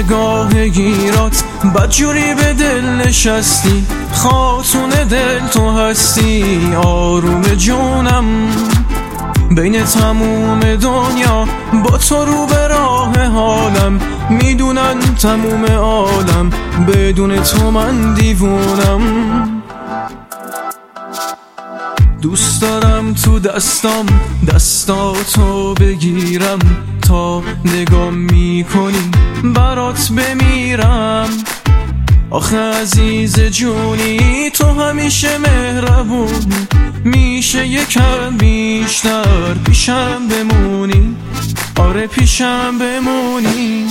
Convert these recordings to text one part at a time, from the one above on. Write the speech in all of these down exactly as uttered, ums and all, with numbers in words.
نگاه گیرات بدجوری به دل نشستی، خاتون دل تو هستی آروم جونم. بین تموم دنیا با تو رو به راه حالم، میدونن تموم عالم بدون تو من دیوونم. دوست دارم تو دستام دستاتو بگیرم، تا نگاه میکنی برات بمیرم. آخه عزیز جونی تو همیشه مهربون، میشه یکم بیشتر پیشم بمونی، آره پیشم بمونی.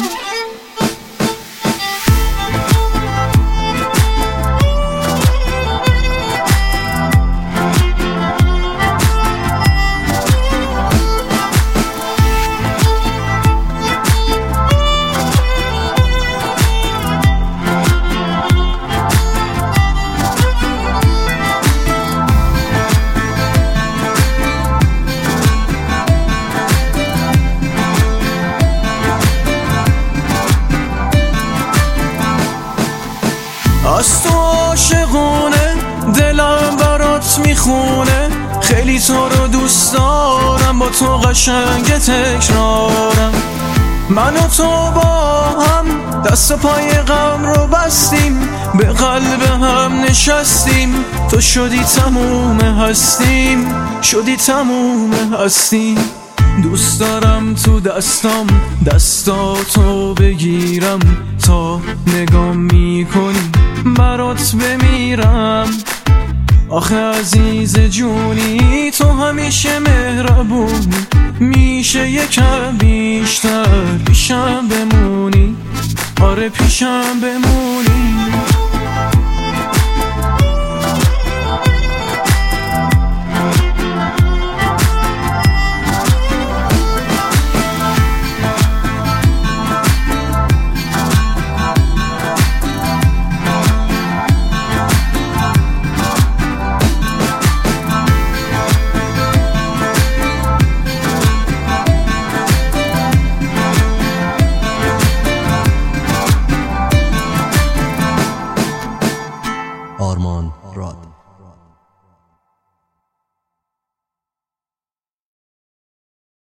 از تو عاشقونه دلم برات میخونه، خیلی تو رو دوست دارم با تو قشنگ تکرارم. من و تو با هم دست پای غم رو بستیم، به قلب هم نشستیم، تو شدی تموم هستیم، شدی تموم هستیم. دوست دارم تو دستام دستاتو بگیرم، تا نگاه میکنی برات بمیرم. آخه عزیز جونی تو همیشه مهربون، میشه یکم بیشتر پیشم بمونی، آره پیشم بمونی.